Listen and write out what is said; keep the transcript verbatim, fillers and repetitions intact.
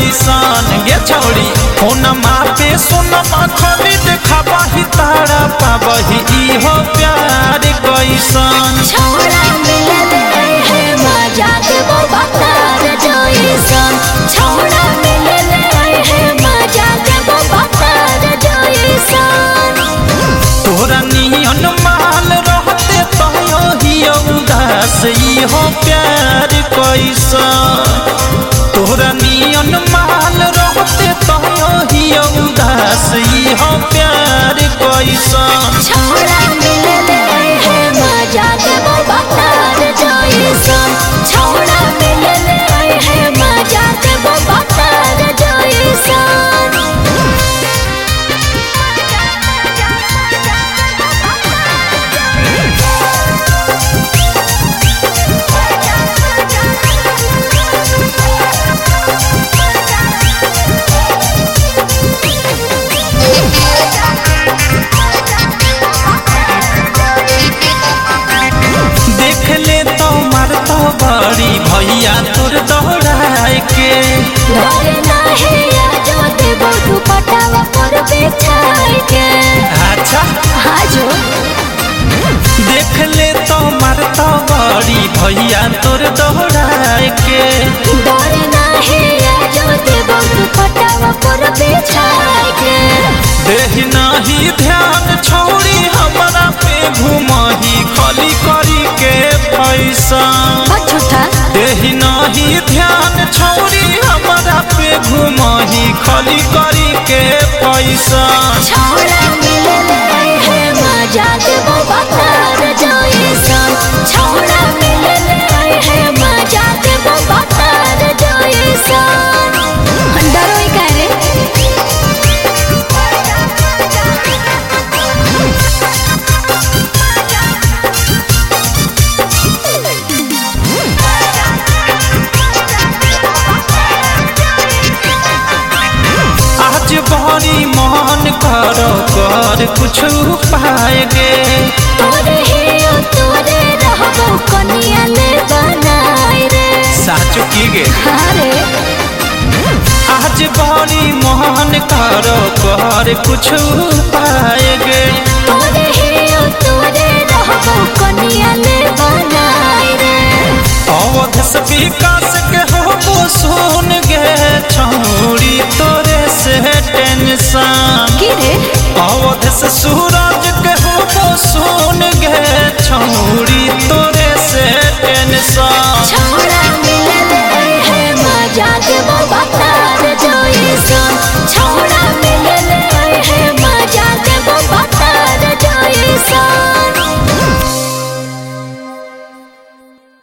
कैसन गे छौड़ी फोनमा पे सोनमा खाली देखाबा ही तारा पाबही इहो प्यार कैसन छौड़ा मिलल है मजा देबो बतार जइसन छौड़ा मिलल है मजा देबो बतार जइसन तोरा नियन माल रहते तयो ही उदास इहो प्यार कैसन तोरा नियन माल रहते तयो ही उदास इहो प्यार कैसन छौड़ा मिलल है मजा देबो बतार जइसन छौड़ा मिलल है मजा देबो बतार जइसन बड़ी भैया तोर दोहराए के डरे नाही आजो देबो दुपट्टावा पर बिछाए के अच्छा हाजो देख ले तो मरता बड़ी भैया तोर दोहराए के डरे नाही आजो देबो दुपट्टावा पर बिछाए के देह नाही ध्यान छोड़ी हमरा पे घुमही खाली करी के पैसा देह नाही ध्यान छोड़ी हमरा पे घुमही खाली करी के पैसा छौड़ा मिलल है मजा देबो बतार जइसन छौड़ा मिलल है मजा देबो बतार जइसन डरोई करे बड़ी मन करो कर कुछ पाएगे तोरे हे तोरे रहबो कनिया ले बनाए रे साचो की गे अरे आज बड़ी मन करो कर कुछ पाएगे तोरे हे तोरे रहबो कनिया ले बनाए रे अवध से